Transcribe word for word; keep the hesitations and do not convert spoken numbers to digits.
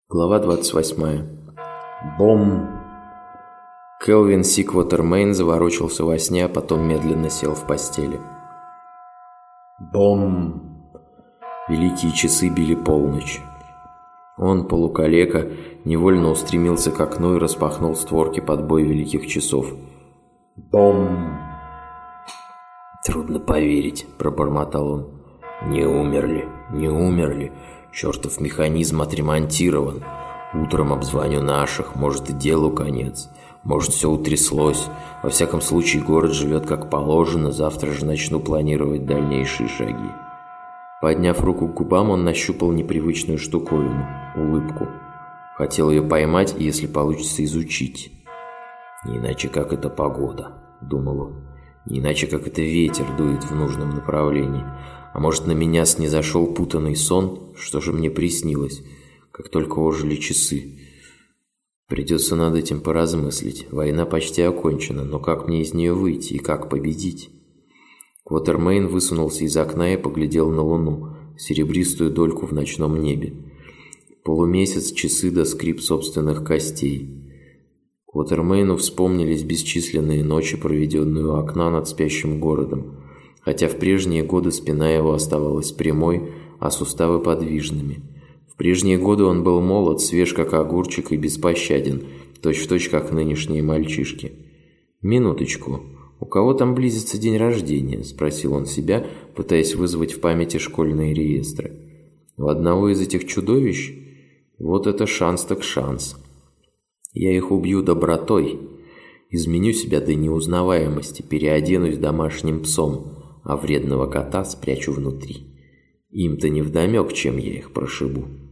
Глава двадцать восьмая. Бом! Келвин Си Квотермейн заворочился во сне, а потом медленно сел в постели. Бом! Великие часы били полночь. Он, полукалека, невольно устремился к окну и распахнул створки под бой великих часов. Бом! «Трудно поверить», — пробормотал он. «Не умерли, не умерли. Чертов механизм отремонтирован. Утром обзвоню наших, может, и делу конец. Может, все утряслось. Во всяком случае, город живет как положено. Завтра же начну планировать дальнейшие шаги». Подняв руку к губам, он нащупал непривычную штуковину — улыбку. Хотел ее поймать и, если получится, изучить. «Не иначе, как это погода», — думал он. «Не иначе, как это ветер дует в нужном направлении. А может, на меня снизошел путанный сон? Что же мне приснилось? Как только ожили часы. Придется над этим поразмыслить. Война почти окончена, но как мне из нее выйти и как победить?» Квотермейн высунулся из окна и поглядел на луну, серебристую дольку в ночном небе. Полумесяц, часы да скрип собственных костей. Квотермейну вспомнились бесчисленные ночи, проведенные у окна над спящим городом, хотя в прежние годы спина его оставалась прямой, а суставы подвижными. В прежние годы он был молод, свеж как огурчик и беспощаден, точь-в-точь как нынешние мальчишки. «Минуточку, у кого там близится день рождения?» – спросил он себя, пытаясь вызвать в памяти школьные реестры. «У одного из этих чудовищ? Вот это шанс так шанс. Я их убью добротой, изменю себя до неузнаваемости, переоденусь домашним псом, а вредного кота спрячу внутри. Им-то невдомек, чем я их прошибу».